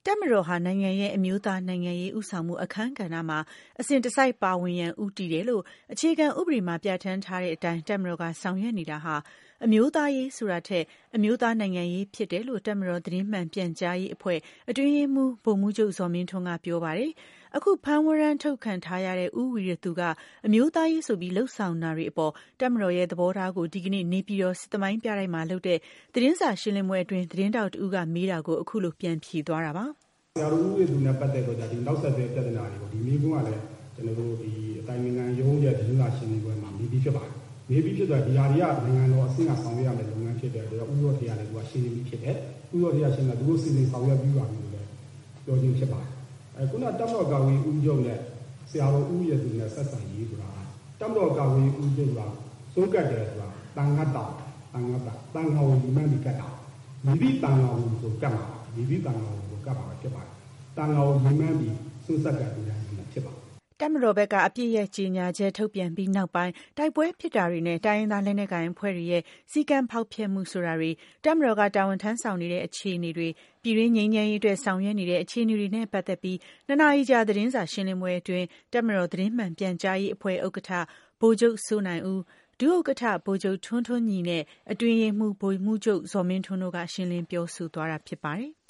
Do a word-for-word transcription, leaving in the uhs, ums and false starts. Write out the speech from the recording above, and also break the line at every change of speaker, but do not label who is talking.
တပ်မတော်ဟာနိုင်ငံရဲ့အမျိုးသားနိုင်ငံရေးဦးဆောင်မှုအခမ်းကဏ္ဍမှာအစဉ်တစိုက်ပါဝင်ရန်ဦးတည်တယ်လို့အခြေခံဥပဒေမှာပြဋ္ဌာန်းထားတဲ့အတိုင်းတပ်မတော်ကဆောင်ရွက်နေတာဟာအမျိုးသားရေးဆိုတာထက်အမျိုးသားနိုင်ငံရေးဖြစ်တယ်လို့တပ်မတော်သတင်းမှန်ပြန်ကြားရေးအဖွဲ့အတွင်းရေးမှူးဗိုလ်မှူးချုပ်ဇော်မင်းထွန်းကပြောပါတယ်။အခုဖမ်းဝရမ်းထုတ်ခံထားရတဲ့ဦးဝီရသူကအမျိုးသားရေးဆိုပြီးလှုပ်ဆောင်တာတွေအပေါ်တပ်မတော်ရဲ့သဘောထားကိုဒီကနေ့နေပြည်တော်စစ်သမိုင်းပြတိုက်မှာလုပ်တဲ့သတင်းစာရှင်းလင်းပွဲအတွင်းသတင်းတောက်တဦးကမေးတာကိုအခုလိုပြန်ဖြေသွားတာပါ
။ဆရာတို့ဦးဝီရသူနဲ့ပတ်သက်တော့ဒီနောက်ဆက်တွဲပြဿနာတွေကိုဒီမိကုန်းကလည်းကျွန်တော်တို့ဒီအတိုင်းအငံရုံးရဲ့သတင်းစာရှင်းလင်းပွဲမှာနေပြီးဖြစ်ပါတယ်။နေပြီးဖြစ်တော့ဒီဟာတွေကနိုင်ငံတော်အဆင့်ကဆောင်ရွက်ရမယ့်လုပ်ငန်းဖြစ်တယ်ဒါဥရောတရားတွေကရှင်းပြီးဖြစ်တယ်။ဥရောတရားရှင်းတာသူတို့စီစဉ်ဆောင်ရွက်ပြီးပါပြီလို့လည်းပြောခြင်းဖြစ်ပါတယ်။အဲခုနတပ်မတော်ကာကွယ်ရေးဦးချုပ်နဲ့ဆရာတော်ဦးဝီရသူနဲ့ဆက်ဆံရေးဆိုတာတပ်မတော်ကာကွယ်ရေးဦးချုပ်ကစိုးကတ်တယ်ဆိုတာတန်ခတ်တာတန်ခတ်တာတန်ခါဝင်ဒီမှန်ဒီကတ်တာဒီဒီတန်ခါဝင်ဆိုကတ်မှာဒီဒီတန်ခါဝင်ကိုကတ်ပါပဲဖြစ်ပါတယ်တန်ခါဝင်ဒီမှန်ဒီစွတ်ဆက်ကတ်တူတယ်ဖြစ်ပါတယ်
တပ်မတော်ဘက်ကအပြစ်ရဲ့ကြေညာချက်ထုတ်ပြန်ပြီးနောက်ပိုင်းတိုက်ပွဲဖြစ်တာတွေနဲ့တိုင်းရင်းသားလက်နက်ကိုင်အဖွဲ့တွေရဲ့စီကံဖောက်ဖျက်မှုဆိုတာတွေတပ်မတော်ကတာဝန်ထမ်းဆောင်နေတဲ့အခြေအနေတွေပြည်တွင်းငြိမ်းချမ်းရေးအတွက်ဆောင်ရွက်နေတဲ့အခြေအနေတွေနဲ့ပတ်သက်ပြီးနှစ်နာရီကြာသတင်းစာရှင်းလင်းပွဲအတွင်းတပ်မတော်သတင်းမှန်ပြန်ကြားရေးအဖွဲ့ဥက္ကဋ္ဌဗိုလ်ချုပ်စိုးနိုင်ဦးဒုဥက္ကဋ္ဌဗိုလ်ချုပ်ထွန်းထွန်းညီနဲ့အတွင်းရေးမှူးဗိုလ်မှူးချုပ်ဇော်မင်းထွန်းတို့ကရှင်းလင်းပြောဆိုသွားတာဖြစ်ပါတယ်